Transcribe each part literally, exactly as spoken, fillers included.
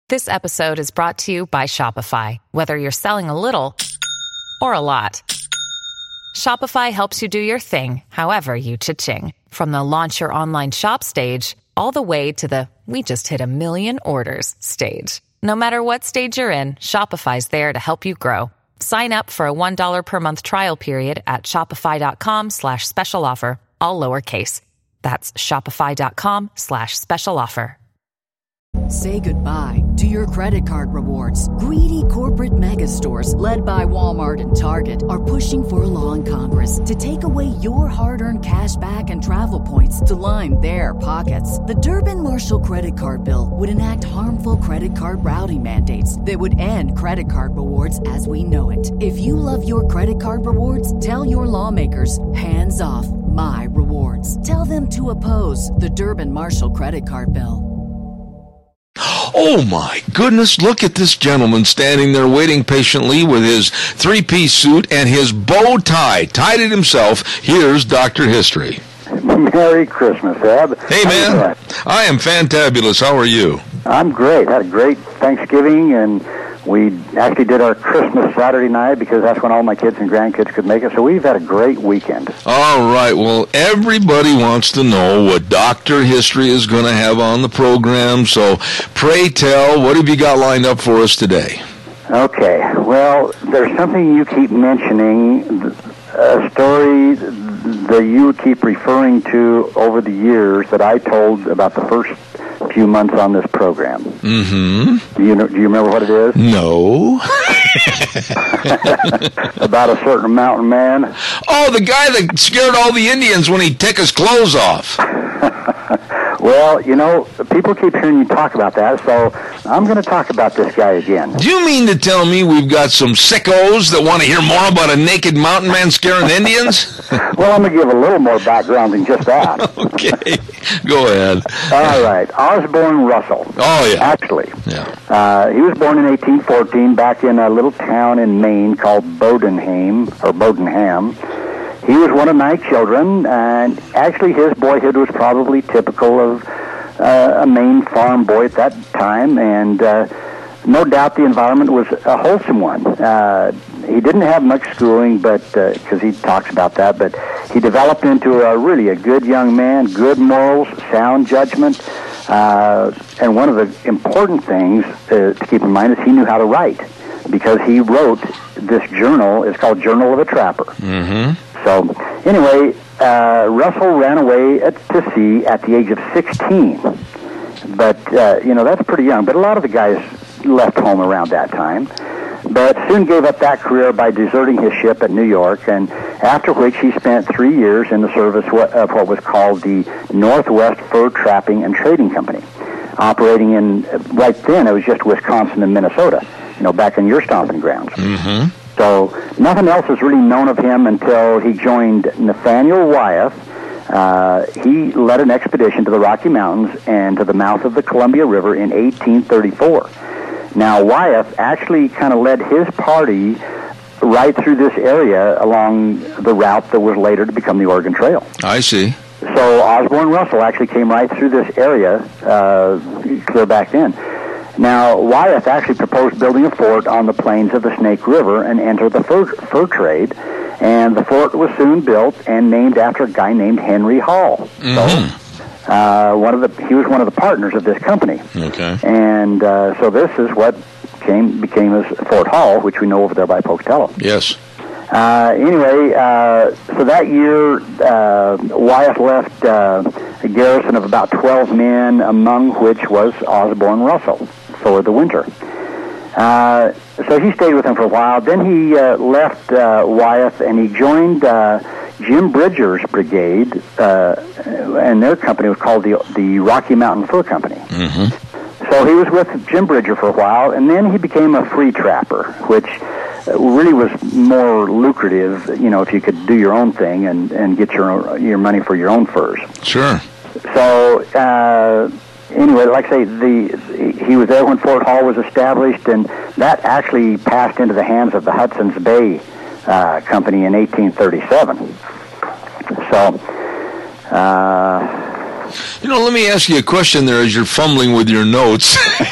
This episode is brought to you by Shopify. Whether you're selling a little or a lot, Shopify helps you do your thing, however you cha-ching. From the launch your online shop stage, all the way to the we just hit a million orders stage. No matter what stage you're in, Shopify's there to help you grow. Sign up for a one dollar per month trial period at shopify.com slash special offer, all lowercase. That's shopify.com slash special offer. Say goodbye to your credit card rewards. Greedy corporate mega stores, led by Walmart and Target, are pushing for a law in Congress to take away your hard-earned cash back and travel points to line their pockets. The Durbin-Marshall credit card bill would enact harmful credit card routing mandates that would end credit card rewards as we know it. If you love your credit card rewards, tell your lawmakers, hands off my rewards. Tell them to oppose the Durbin-Marshall credit card bill. Oh my goodness, look at this gentleman standing there waiting patiently with his three-piece suit and his bow tie, tied it himself. Here's Doctor History. Merry Christmas, Eb. Hey man, I am fantabulous. How are you? I'm great. Had a great Thanksgiving, and we actually did our Christmas Saturday night because that's when all my kids and grandkids could make it. So we've had a great weekend. All right. Well, everybody wants to know what Doctor History is going to have on the program. So pray tell, what have you got lined up for us today? Okay. Well, there's something you keep mentioning, a story that you keep referring to over the years that I told about the first few months on this program. Mm-hmm. Do you know, do you remember what it is? No. About a certain mountain man? Oh, the guy that scared all the Indians when he'd take his clothes off. Well, you know, people keep hearing you talk about that, so I'm going to talk about this guy again. Do you mean to tell me we've got some sickos that want to hear more about a naked mountain man scaring Indians? Well, I'm going to give a little more background than just that. Okay, go ahead. All right, Osborne Russell. Oh, yeah. Actually, yeah. Uh, he was born in eighteen fourteen back in a little town in Maine called Bodenham, or Bodenham. He was one of nine children, and actually his boyhood was probably typical of uh, a Maine farm boy at that time, and uh, no doubt the environment was a wholesome one. Uh, he didn't have much schooling, but because uh, he talks about that, but he developed into a really a good young man, good morals, sound judgment, uh, and one of the important things uh, to keep in mind is he knew how to write, because he wrote this journal. It's called Journal of a Trapper. Mm-hmm. So, anyway, uh, Russell ran away at, to sea at the age of sixteen. But, uh, you know, that's pretty young. But a lot of the guys left home around that time. But soon gave up that career by deserting his ship at New York, and after which he spent three years in the service of what was called the Northwest Fur Trapping and Trading Company, operating in, right then, it was just Wisconsin and Minnesota, you know, back in your stomping grounds. Mm-hmm. So nothing else is really known of him until he joined Nathaniel Wyeth. Uh, he led an expedition to the Rocky Mountains and to the mouth of the Columbia River in eighteen thirty-four. Now, Wyeth actually kind of led his party right through this area along the route that was later to become the Oregon Trail. I see. So Osborne Russell actually came right through this area uh, clear back then. Now, Wyeth actually proposed building a fort on the plains of the Snake River and enter the fur, fur trade, and the fort was soon built and named after a guy named Henry Hall. Mm-hmm. So, uh, one of the he was one of the partners of this company. Okay. And uh, so this is what came became as Fort Hall, which we know over there by Pocatello. Yes. Uh, anyway, uh, so that year, uh, Wyeth left uh, a garrison of about twelve men, among which was Osborne Russell for the winter. Uh, so he stayed with him for a while. Then he uh, left uh, Wyeth, and he joined uh, Jim Bridger's brigade, uh, and their company was called the, the Rocky Mountain Fur Company. Mm-hmm. So he was with Jim Bridger for a while, and then he became a free trapper, which really was more lucrative, you know, if you could do your own thing and, and get your your money for your own furs. Sure. So, uh, anyway, like I say, the he was there when Fort Hall was established, and that actually passed into the hands of the Hudson's Bay uh, Company in eighteen thirty-seven. So, uh, You know, let me ask you a question there as you're fumbling with your notes.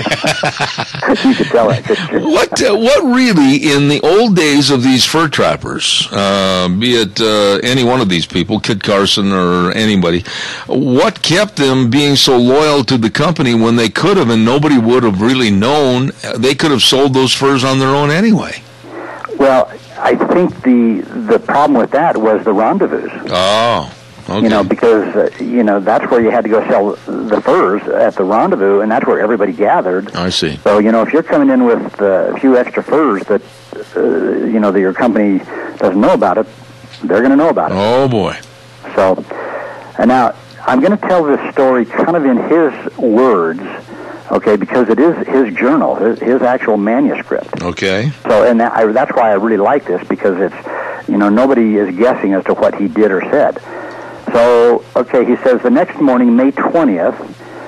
You could tell it. What uh, what really, in the old days of these fur trappers, uh, be it uh, any one of these people, Kit Carson or anybody, what kept them being so loyal to the company when they could have, and nobody would have really known, they could have sold those furs on their own anyway? Well, I think the the problem with that was the rendezvous. Oh. Okay. You know, because, uh, you know, that's where you had to go sell the furs at the rendezvous, and that's where everybody gathered. I see. So, you know, if you're coming in with uh, a few extra furs that, uh, you know, that your company doesn't know about it, they're going to know about it. Oh, boy. So, and now, I'm going to tell this story kind of in his words, okay, because it is his journal, his, his actual manuscript. Okay. So, and that, I, that's why I really like this, because it's, you know, nobody is guessing as to what he did or said. So, okay, he says, the next morning, May twentieth,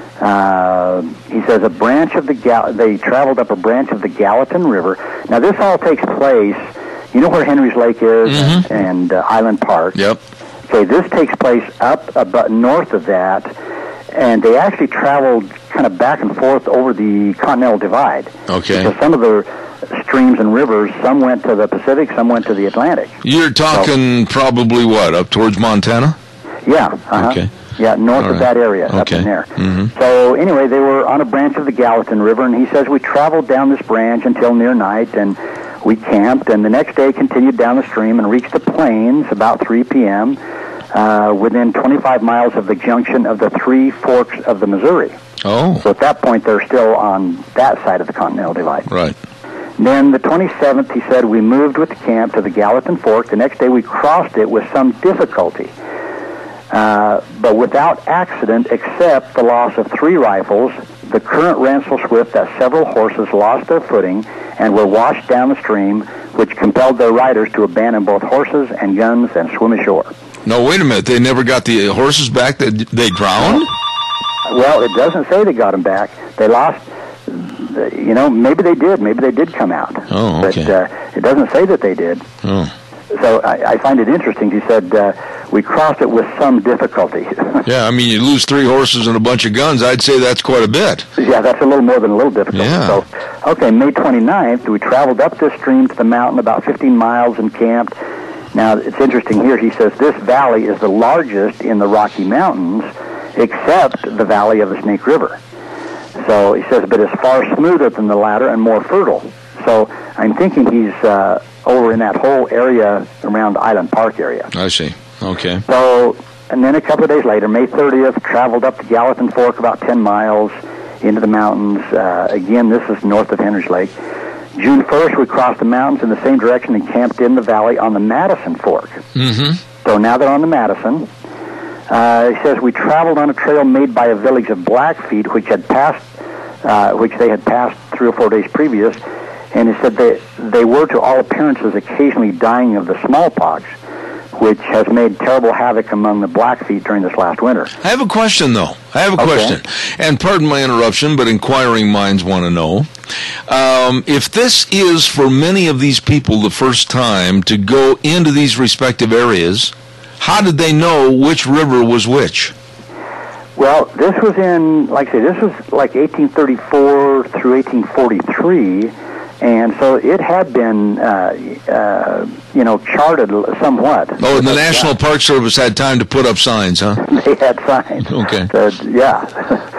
uh, he says, a branch of the, Gal- they traveled up a branch of the Gallatin River. Now, this all takes place, you know where Henry's Lake is Mm-hmm. and, and uh, Island Park? Yep. Okay, this takes place up about north of that, and they actually traveled kind of back and forth over the Continental Divide. Okay. Because some of the streams and rivers, some went to the Pacific, some went to the Atlantic. You're talking so, probably what, up towards Montana? Yeah. Uh-huh. Okay. Yeah, north All of right. that area, okay. up in there. Mm-hmm. So anyway, they were on a branch of the Gallatin River, and he says we traveled down this branch until near night, and we camped, and the next day continued down the stream and reached the plains about three p.m., uh, within twenty-five miles of the junction of the three forks of the Missouri. Oh. So at that point, they're still on that side of the Continental Divide. Right. Then the twenty-seventh, he said, we moved with the camp to the Gallatin Fork. The next day, we crossed it with some difficulty. Uh, but without accident, except the loss of three rifles, the current ran so swift that several horses lost their footing and were washed down the stream, which compelled their riders to abandon both horses and guns and swim ashore. No, wait a minute. They never got the horses back? They, they drowned? Well, it doesn't say they got them back. They lost, you know, maybe they did. Maybe they did come out. Oh, okay. But uh, it doesn't say that they did. Oh. So I, I find it interesting. He said, uh, we crossed it with some difficulty. Yeah, I mean, you lose three horses and a bunch of guns, I'd say that's quite a bit. Yeah, that's a little more than a little difficult. Yeah. So, okay, May twenty-ninth, we traveled up this stream to the mountain about fifteen miles and camped. Now, it's interesting here. He says this valley is the largest in the Rocky Mountains, except the valley of the Snake River. So he says, but it's far smoother than the latter and more fertile. So I'm thinking he's uh, over in that whole area around Island Park area. I see. Okay. So, and then a couple of days later, May thirtieth, traveled up the Gallatin Fork about ten miles into the mountains. Uh, again, this is north of Henry's Lake. June first, we crossed the mountains in the same direction and camped in the valley on the Madison Fork. Mm-hmm. So now they're on the Madison. Uh, he says we traveled on a trail made by a village of Blackfeet, which had passed, uh, which they had passed three or four days previous. And he said they they were, to all appearances, occasionally dying of the smallpox, which has made terrible havoc among the Blackfeet during this last winter. I have a question, though. I have a Okay. question. And pardon my interruption, but inquiring minds want to know. Um, if this is, for many of these people, the first time to go into these respective areas, how did they know which river was which? Well, this was in, like I say, this was like eighteen thirty-four through eighteen forty-three, and so it had been, uh, uh, you know, charted somewhat. Oh, and the National Park Service had time to put up signs, huh? They had signs. Okay. So, yeah.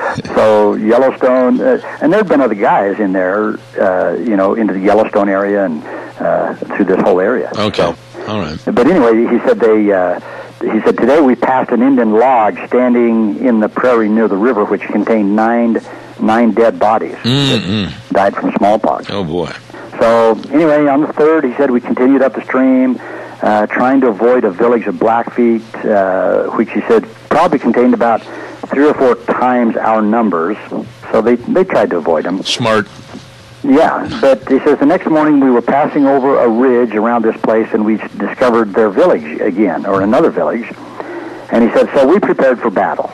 So Yellowstone, uh, and there had been other guys in there, uh, you know, into the Yellowstone area and uh, through this whole area. Okay. So, all right. but anyway, he said they. Uh, he said today we passed an Indian lodge standing in the prairie near the river, which contained nine nine dead bodies Mm-mm. that died from smallpox. Oh, boy. So anyway, on the third, he said we continued up the stream, uh, trying to avoid a village of Blackfeet, uh, which he said probably contained about three or four times our numbers. So they they tried to avoid them. Smart. Yeah, but he says the next morning we were passing over a ridge around this place, and we discovered their village again, or another village. And he said, so we prepared for battle.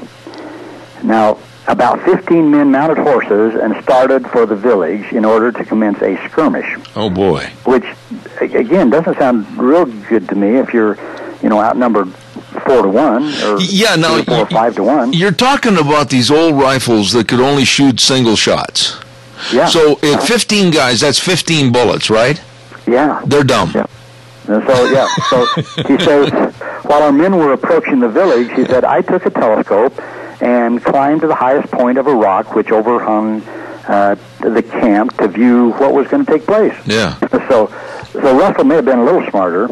Now, about fifteen men mounted horses and started for the village in order to commence a skirmish. Oh, boy. Which, again, doesn't sound real good to me if you're, you know, outnumbered four to one, or yeah, now, four or five to one. You're talking about these old rifles that could only shoot single shots. Yeah. So if fifteen guys, that's fifteen bullets, right? Yeah. They're dumb. Yeah. And so, yeah, so he says, while our men were approaching the village, he said, I took a telescope and climbed to the highest point of a rock which overhung uh, the camp to view what was going to take place. Yeah. So, so Russell may have been a little smarter,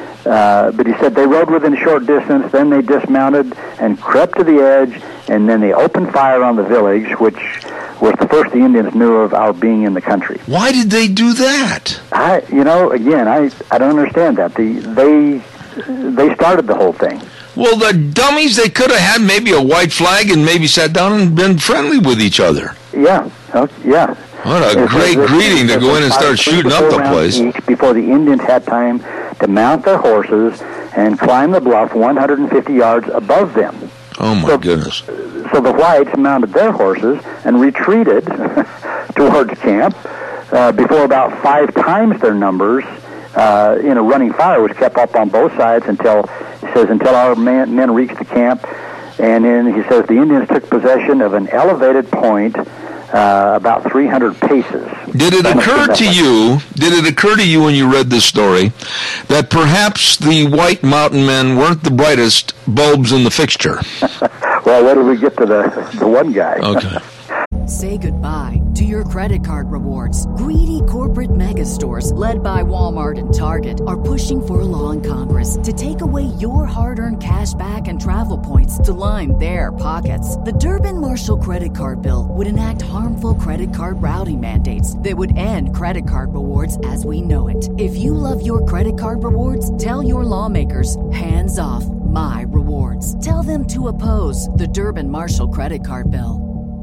uh, but he said they rode within a short distance, then they dismounted and crept to the edge, and then they opened fire on the village, which was the first the Indians knew of our being in the country. Why did they do that? I, you know, again, I, I don't understand that. The, they, they started the whole thing. Well, the dummies, they could have had maybe a white flag and maybe sat down and been friendly with each other. Yeah, okay, yeah. What a It's, great it's, greeting it's, to go in and start shooting up the place. Each before the Indians had time to mount their horses and climb the bluff one hundred fifty yards above them. Oh, my so, goodness. So the whites mounted their horses and retreated towards camp uh, before about five times their numbers uh, in a running fire was kept up on both sides until, he says, until our man, men reached the camp. And then he says the Indians took possession of an elevated point uh, about three hundred paces. Did it occur to you, did it occur to you when you read this story that perhaps the white mountain men weren't the brightest bulbs in the fixture? Well, where did we get to the, the one guy? Okay. Say goodbye to your credit card rewards. Greedy corporate mega stores, led by Walmart and Target, are pushing for a law in Congress to take away your hard-earned cash back and travel points to line their pockets. The Durbin-Marshall credit card bill would enact harmful credit card routing mandates that would end credit card rewards as we know it. If you love your credit card rewards, tell your lawmakers, hands off my rewards. Tell them to oppose the Durbin-Marshall credit card bill.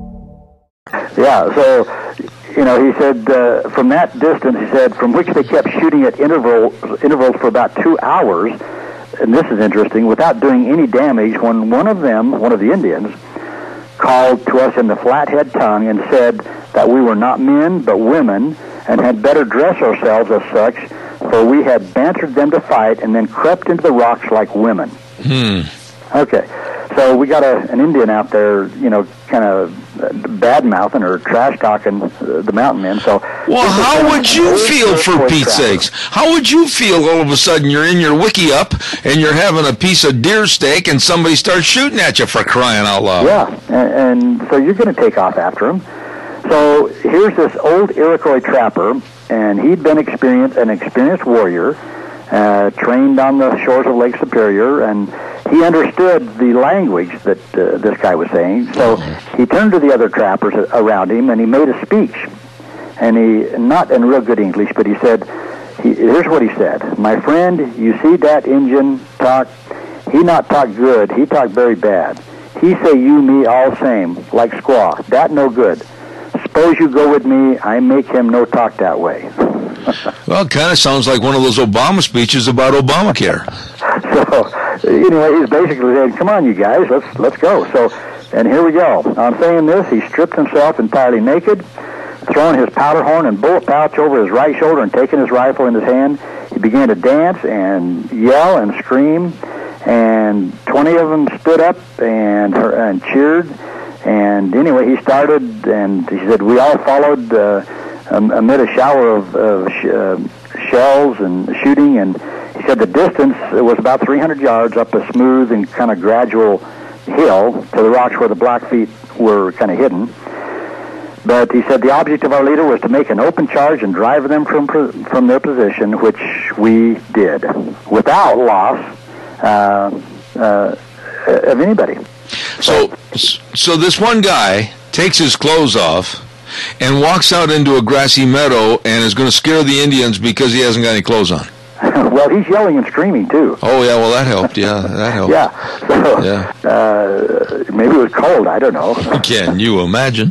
Yeah, so, you know, he said uh, from that distance, he said, from which they kept shooting at interval, intervals for about two hours, and this is interesting, without doing any damage, when one of them, one of the Indians, called to us in the flathead tongue and said that we were not men but women and had better dress ourselves as such, for we had bantered them to fight and then crept into the rocks like women. Hmm. Okay. So we got a, an Indian out there, you know, kind of bad-mouthing or trash-talking uh, the mountain men. So, well, how would you feel, for Pete's sakes? How would you feel all of a sudden you're in your wiki up and you're having a piece of deer steak and somebody starts shooting at you, for crying out loud? Yeah, and, and so you're going to take off after him. So here's this old Iroquois trapper, and he'd been experienced, an experienced warrior, uh, trained on the shores of Lake Superior, and he understood the language that uh, this guy was saying. So he turned to the other trappers around him, and he made a speech. And he, not in real good English, but he said, he, here's what he said. My friend, you see that Indian talk? He not talk good, he talk very bad. He say you, me, all same, like squaw. That no good. Suppose you go with me, I make him no talk that way. Well, it kind of sounds like one of those Obama speeches about Obamacare. So, anyway, he's basically saying, come on, you guys, let's let's go. So, and here we go. On saying this, he stripped himself entirely naked, throwing his powder horn and bullet pouch over his right shoulder and taking his rifle in his hand. He began to dance and yell and scream, and twenty of them stood up and, and cheered. And anyway, he started, and he said, we all followed uh, amid a shower of, of sh- uh, shells and shooting, and he said the distance was about three hundred yards up a smooth and kind of gradual hill to the rocks where the Blackfeet were kind of hidden. But he said the object of our leader was to make an open charge and drive them from from their position, which we did, without loss uh, uh, of anybody. So, so this one guy takes his clothes off and walks out into a grassy meadow and is going to scare the Indians because he hasn't got any clothes on. Well, he's yelling and screaming, too. Oh, yeah, well, that helped. Yeah, that helped. Yeah, so yeah. Uh, maybe it was cold, I don't know. Can you imagine?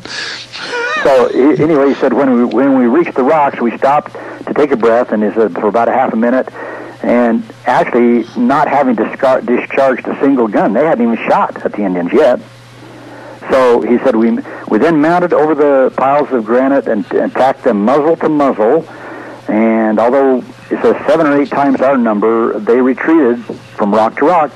So, he, anyway, he said when we when we reached the rocks, we stopped to take a breath, and he said for about a half a minute, and actually not having discar- discharged a single gun. They hadn't even shot at the Indians yet. So he said we we then mounted over the piles of granite and, and attacked them muzzle to muzzle, and although it says seven or eight times our number, they retreated from rock to rock,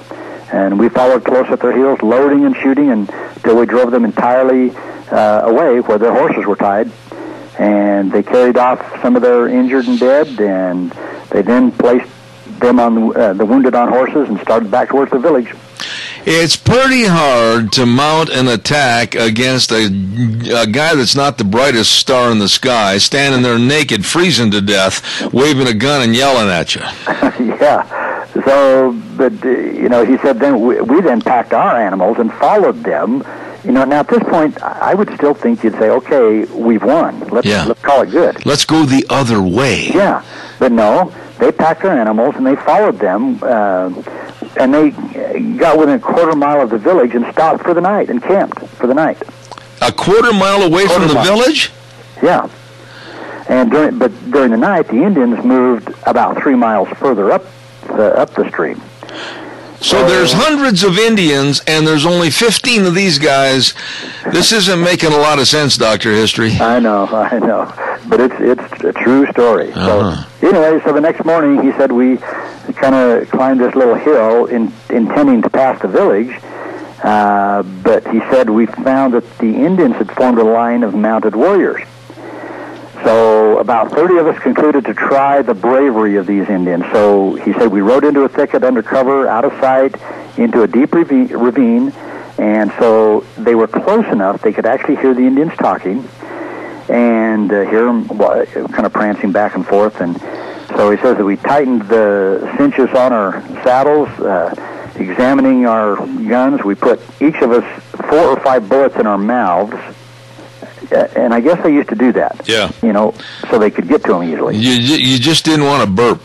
And we followed close at their heels, loading and shooting until we drove them entirely uh, away where their horses were tied. And they carried off some of their injured and dead, and they then placed them on the, uh, the wounded on horses and started back towards the village. It's pretty hard to mount an attack against a, a guy that's not the brightest star in the sky, standing there naked, freezing to death, waving a gun and yelling at you. Yeah. So, but, uh, you know, he said then we, we then packed our animals and followed them. You know, now at this point, I would still think you'd say, okay, we've won. Let's, yeah. let's call it good. Let's go the other way. Yeah. But no, they packed their animals and they followed them. Uh, And they got within a quarter mile of the village and stopped for the night and camped for the night. A quarter mile away quarter from the mile. village? Yeah. And during, but during the night, the Indians moved about three miles further up the, up the stream. So uh, there's hundreds of Indians, and there's only fifteen of these guys. This isn't making a lot of sense, Doctor History. I know, I know. But it's it's a true story. Uh-huh. So anyway, so the next morning, he said we kind of climbed this little hill in, intending to pass the village. Uh, but he said we found that the Indians had formed a line of mounted warriors. So about thirty of us concluded to try the bravery of these Indians. So he said we rode into a thicket under cover, out of sight, into a deep ravine. And so they were close enough they could actually hear the Indians talking and uh, hear them kind of prancing back and forth. And so he says that we tightened the cinches on our saddles, uh, examining our guns. We put each of us four or five bullets in our mouths. Uh, and I guess they used to do that. Yeah. You know, so they could get to them easily. You you just didn't want to burp.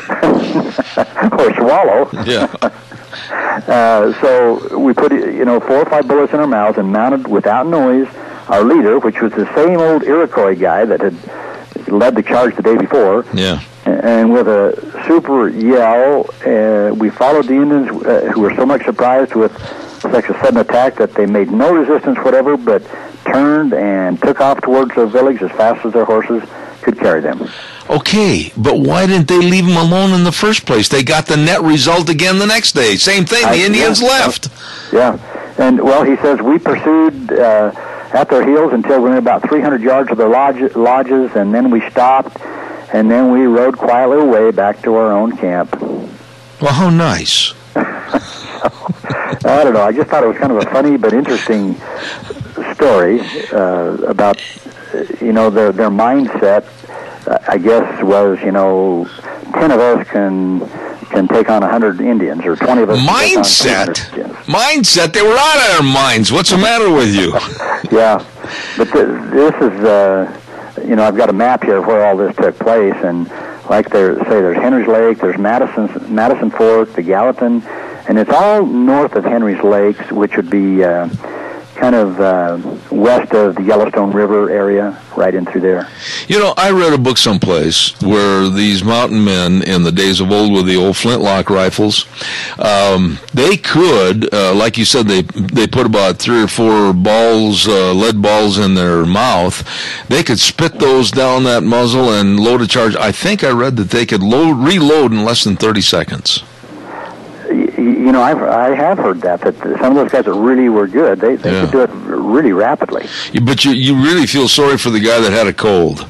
Or swallow. Yeah. uh, so we put, you know, four or five bullets in our mouths and mounted without noise our leader, which was the same old Iroquois guy that had led the charge the day before. Yeah. And with a super yell, uh, we followed the Indians, uh, who were so much surprised with such a sudden attack that they made no resistance whatever, but turned and took off towards the village as fast as their horses could carry them. Okay, but why didn't they leave them alone in the first place? They got the net result again the next day. Same thing, the I, Indians yeah, left. Yeah, and, well, he says we pursued uh, at their heels until we were about three hundred yards of their lodge, lodges, and then we stopped, and then we rode quietly away back to our own camp. Well, how nice. I don't know. I just thought it was kind of a funny but interesting story uh, about, you know, their their mindset. Uh, I guess was, you know, ten of us can can take on a hundred Indians, or twenty of us. Mindset. Mindset. They were out of their minds. What's the matter with you? Yeah, but th- this is, uh, you know, I've got a map here of where all this took place, and like they say, there's Henry's Lake, there's Madison Madison Fork, the Gallatin. And it's all north of Henry's Lakes, which would be uh, kind of uh, west of the Yellowstone River area, right in through there. You know, I read a book someplace where these mountain men in the days of old with the old flintlock rifles, um, they could, uh, like you said, they they put about three or four balls, uh, lead balls in their mouth. They could spit those down that muzzle and load a charge. I think I read that they could load reload in less than thirty seconds. You know, I've, I have heard that, that some of those guys that really were good, they, they yeah. could do it really rapidly. But you you really feel sorry for the guy that had a cold.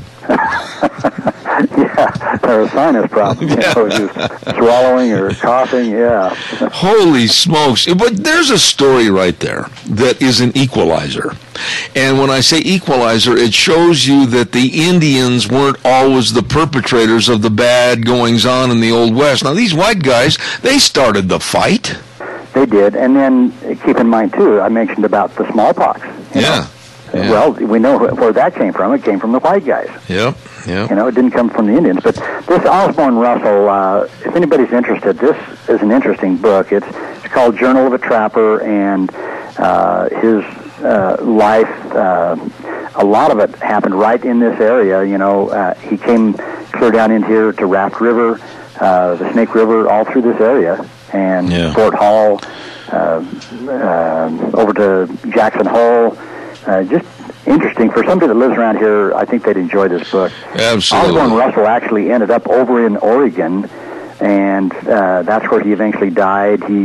Yeah, or a sinus problem, you yeah. know, just swallowing or coughing, yeah. Holy smokes. But there's a story right there that is an equalizer. And when I say equalizer, it shows you that the Indians weren't always the perpetrators of the bad goings-on in the Old West. Now, these white guys, they started the fight. They did. And then, keep in mind, too, I mentioned about the smallpox. You yeah. know? Yeah. Well, we know where that came from. It came from the white guys. Yep, yep. You know, it didn't come from the Indians. But this Osborne Russell, uh, if anybody's interested, this is an interesting book. It's, it's called Journal of a Trapper, and uh, his uh, life, uh, a lot of it happened right in this area. You know, uh, he came clear down in here to Raft River, uh, the Snake River, all through this area, and yeah. Fort Hall, uh, uh, over to Jackson Hole. Uh, just interesting. For somebody that lives around here, I think they'd enjoy this book. Absolutely. Osborne Russell actually ended up over in Oregon, and uh, that's where he eventually died. He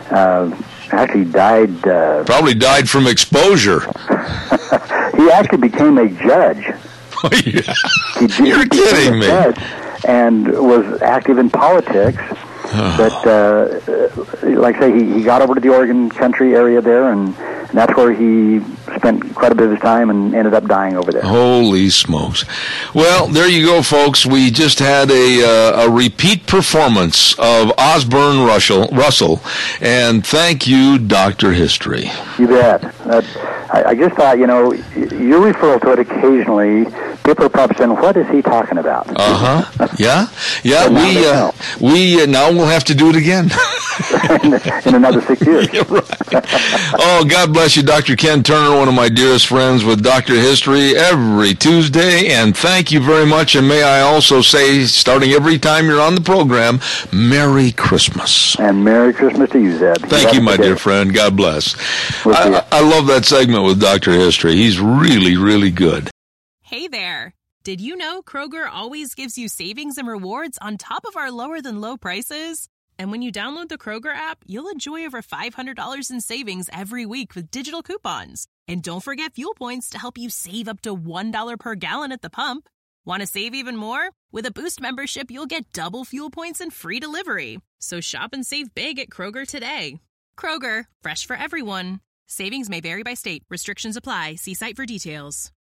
uh, actually died. Uh, Probably died from exposure. He actually became a judge. Oh, yeah. He, You're he kidding me. Judge and was active in politics. But, uh, like I say, he, he got over to the Oregon country area there, and, and that's where he spent quite a bit of his time and ended up dying over there. Holy smokes. Well, there you go, folks. We just had a uh, a repeat performance of Osborne Russell, Russell, and thank you, Doctor History. You bet. That, I, I just thought, you know, your referral to it occasionally, people are probably saying, what is he talking about? Uh-huh. Yeah. Yeah, we, uh, we uh, now we'll have to do it again. in, in another six years. Yeah, right. Oh, God bless you, Doctor Ken Turner, one of my dearest friends with Doctor History every Tuesday, and thank you very much, and may I also say, starting every time you're on the program, Merry Christmas. And Merry Christmas to you, Zeb. Thank you, my dear friend. God bless. We'll I, I love that segment with Doctor History. He's really, really good. Hey there. Did you know Kroger always gives you savings and rewards on top of our lower-than-low prices? And when you download the Kroger app, you'll enjoy over five hundred dollars in savings every week with digital coupons. And don't forget fuel points to help you save up to one dollar per gallon at the pump. Want to save even more? With a Boost membership, you'll get double fuel points and free delivery. So shop and save big at Kroger today. Kroger, fresh for everyone. Savings may vary by state. Restrictions apply. See site for details.